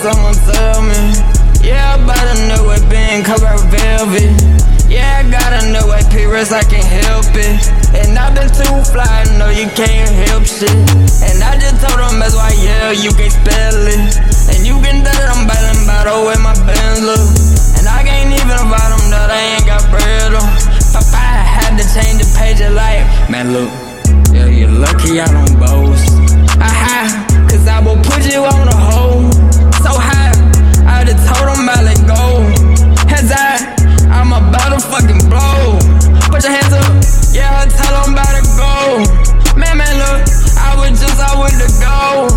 someone tell me. Yeah, I bought a new whip in color velvet. Yeah, I got a new AP wrist, I can't help it. And I've been too fly, no you can't help shit. And I just told them that's why, yeah, you can't spell it. And you can tell that I'm battling battle with my Benz, look. And I can't even invite them, no, they ain't got bread on. If I had to change the page of life, man, look, yeah, you're lucky I don't boast. Cause I will put you on a hole so high, I just told them I let go. Heads I'm about to fucking blow. Put your hands up, yeah, I tell them about to go. Man, look, I was just out with the go.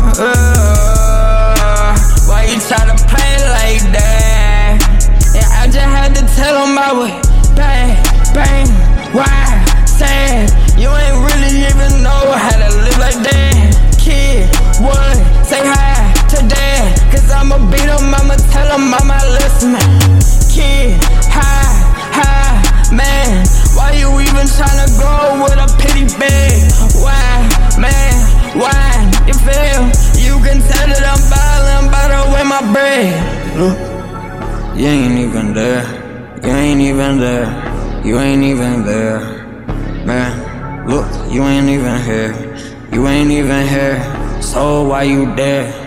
Why you try to play like that? And I just had to tell them I would bang, bang, why, sad. You ain't really even know how to live like that. Kid, what, say hi to dad. Cause I'ma beat him, I'ma tell him I'ma listen. Kid, hi, man. Why you even tryna go with a pity bag? Why, man, why? You feel? You can tell that I'm ballin', better with my bread. Look, you ain't even there. You ain't even there. You ain't even there. Man, look, you ain't even here. You ain't even here. So why you there?